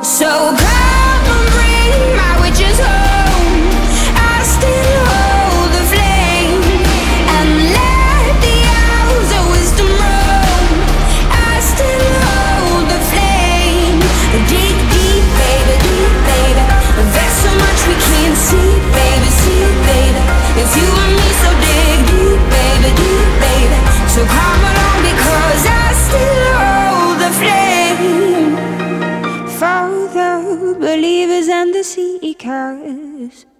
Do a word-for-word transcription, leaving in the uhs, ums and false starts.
So come and bring my witches home. I still hold the flame, and let the hours of wisdom roam. I still hold the flame. Dig deep, baby, deep, baby. There's so much we can't see, baby, see, baby. It's you and me, so dig deep, baby, deep, baby. So come along, because I still hold the flame. For the believers and the seekers.